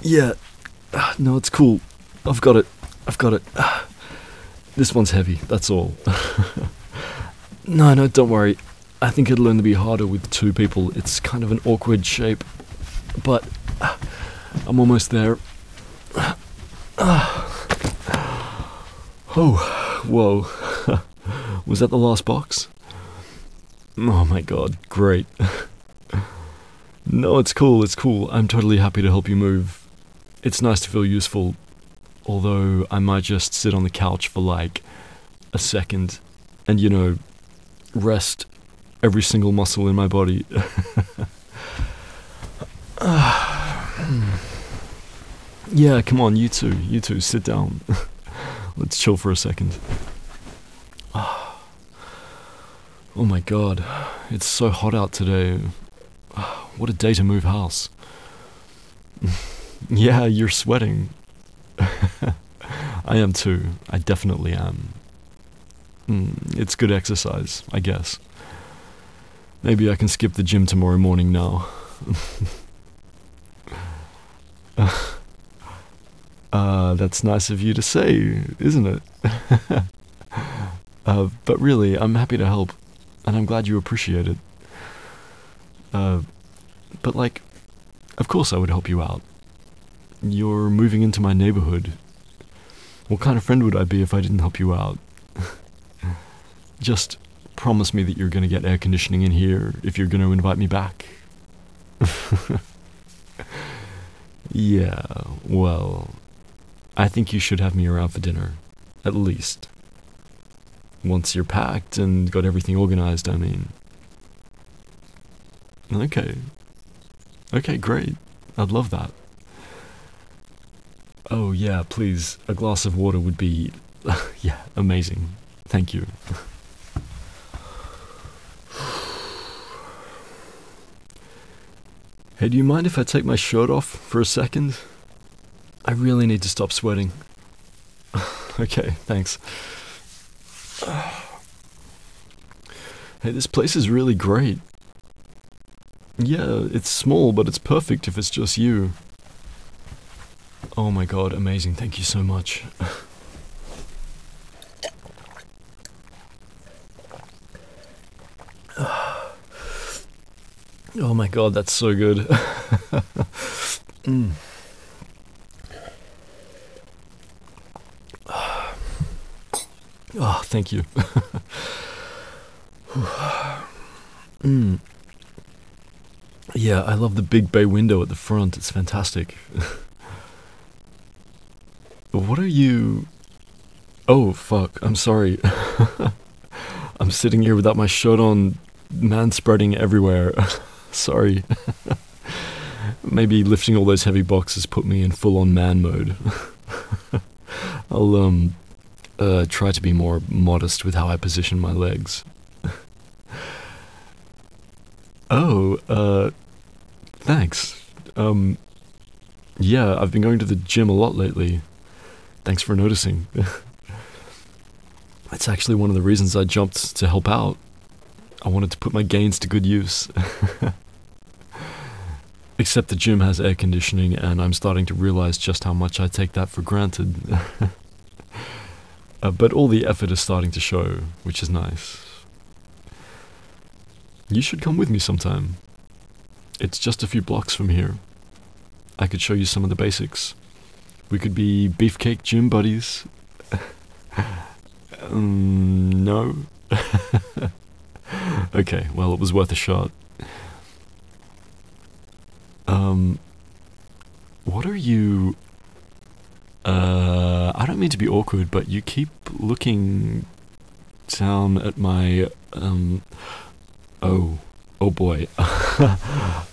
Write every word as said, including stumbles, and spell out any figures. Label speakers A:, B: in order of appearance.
A: Yeah. Uh, no, it's cool. I've got it. I've got it. Uh, this one's heavy, that's all. No, no, don't worry. I think it'll only be harder with two people. It's kind of an awkward shape. But uh, I'm almost there. Uh, oh, whoa. Was that the last box? Oh my god, great. No, it's cool, it's cool. I'm totally happy to help you move. It's nice to feel useful, although I might just sit on the couch for like a second and, you know, rest every single muscle in my body. Yeah, come on, you two, you two, sit down. Let's chill for a second. Oh my god, it's so hot out today. What a day to move house. Yeah, you're sweating. I am too, I definitely am. Mm, it's good exercise, I guess. Maybe I can skip the gym tomorrow morning now. Uh, that's nice of you to say, isn't it? uh, but really, I'm happy to help, and I'm glad you appreciate it. Uh, but like, of course I would help you out. You're moving into my neighborhood. What kind of friend would I be if I didn't help you out? Just promise me that you're gonna get air conditioning in here if you're gonna invite me back. Yeah, well, I think you should have me around for dinner, at least. Once you're packed and got everything organized, I mean. Okay. Okay, great. I'd love that. Oh yeah, please, a glass of water would be, yeah, amazing. Thank you. Hey, do you mind if I take my shirt off for a second? I really need to stop sweating. Okay, thanks. Hey, this place is really great. Yeah, it's small, but it's perfect if it's just you. Oh my god, amazing, thank you so much. Oh my god, that's so good. mm. Oh, thank you. mm. Yeah, I love the big bay window at the front, it's fantastic. What are you... Oh, fuck, I'm sorry. I'm sitting here without my shirt on, man-spreading everywhere. Sorry. Maybe lifting all those heavy boxes put me in full-on man mode. I'll, um, uh, try to be more modest with how I position my legs. Oh, uh, thanks. Um, yeah, I've been going to the gym a lot lately. Thanks for noticing. That's actually one of the reasons I jumped to help out. I wanted to put my gains to good use. Except the gym has air conditioning and I'm starting to realize just how much I take that for granted. uh, but all the effort is starting to show, which is nice. You should come with me sometime. It's just a few blocks from here. I could show you some of the basics. We could be beefcake gym buddies. um, no? Okay, well, it was worth a shot. Um, what are you... Uh, I don't mean to be awkward, but you keep looking down at my, um... Oh, oh boy.